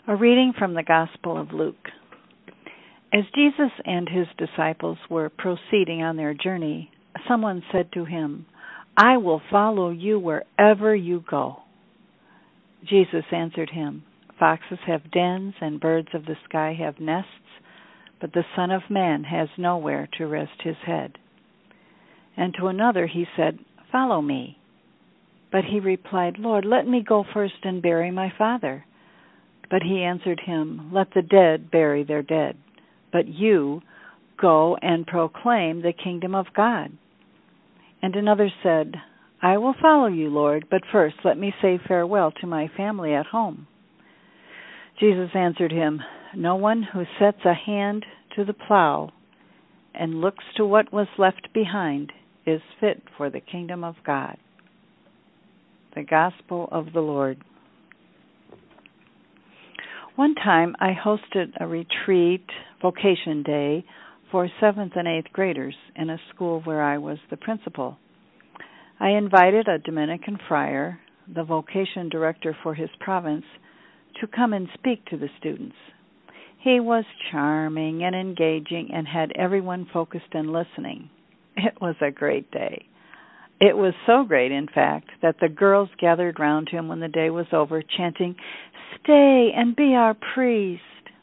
A reading from the Gospel of Luke. As Jesus and his disciples were proceeding on their journey, someone said to him, "I will follow you wherever you go." Jesus answered him, "Foxes have dens and birds of the sky have nests, but the Son of Man has nowhere to rest his head." And to another he said, "Follow me." But he replied, "Lord, let me go first and bury my father." But he answered him, "Let the dead bury their dead, but you go and proclaim the kingdom of God." And another said, "I will follow you, Lord, but first let me say farewell to my family at home." Jesus answered him, "No one who sets a hand to the plow and looks to what was left behind is fit for the kingdom of God." The Gospel of the Lord. One time I hosted a retreat, Vocation Day, for 7th and 8th graders in a school where I was the principal. I invited a Dominican friar, the vocation director for his province, to come and speak to the students. He was charming and engaging and had everyone focused and listening. It was a great day. It was so great, in fact, that the girls gathered round him when the day was over, chanting, "Stay and be our priest."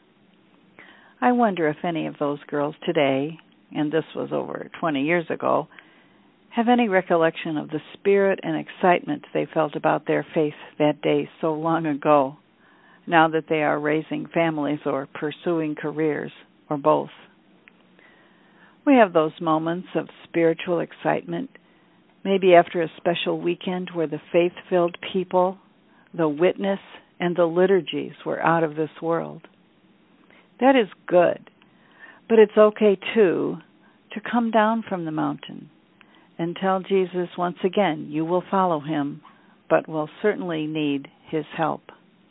I wonder if any of those girls today, and this was over 20 years ago, have any recollection of the spirit and excitement they felt about their faith that day so long ago, now that they are raising families or pursuing careers, or both. We have those moments of spiritual excitement, maybe after a special weekend where the faith-filled people, the witness, and the liturgies were out of this world. That is good, but it's okay, too, to come down from the mountain and tell Jesus once again you will follow him, but will certainly need his help.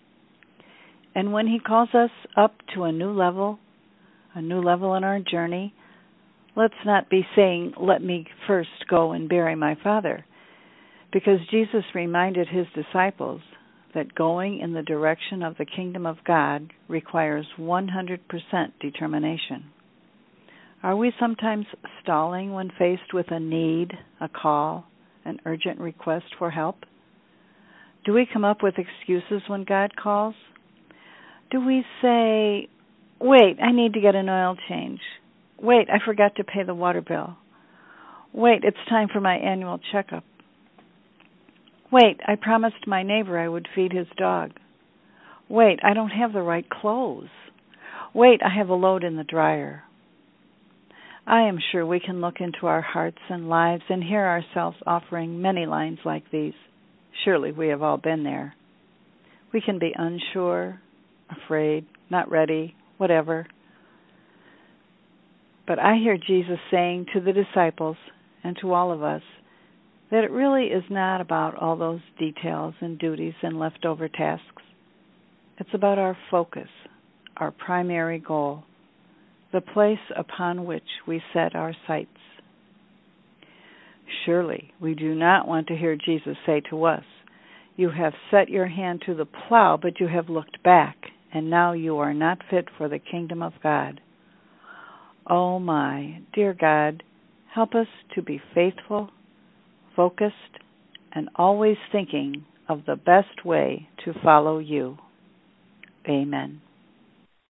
And when he calls us up to a new level in our journey, let's not be saying, "Let me first go and bury my father," because Jesus reminded his disciples that going in the direction of the kingdom of God requires 100% determination. Are we sometimes stalling when faced with a need, a call, an urgent request for help? Do we come up with excuses when God calls? Do we say, "Wait, I need to get an oil change. Wait, I forgot to pay the water bill. Wait, it's time for my annual checkup. Wait, I promised my neighbor I would feed his dog. Wait, I don't have the right clothes. Wait, I have a load in the dryer." I am sure we can look into our hearts and lives and hear ourselves offering many lines like these. Surely we have all been there. We can be unsure, afraid, not ready, whatever. But I hear Jesus saying to the disciples and to all of us that it really is not about all those details and duties and leftover tasks. It's about our focus, our primary goal, the place upon which we set our sights. Surely we do not want to hear Jesus say to us, "You have set your hand to the plow, but you have looked back, and now you are not fit for the kingdom of God." Oh my, dear God, help us to be faithful, focused, and always thinking of the best way to follow you. Amen.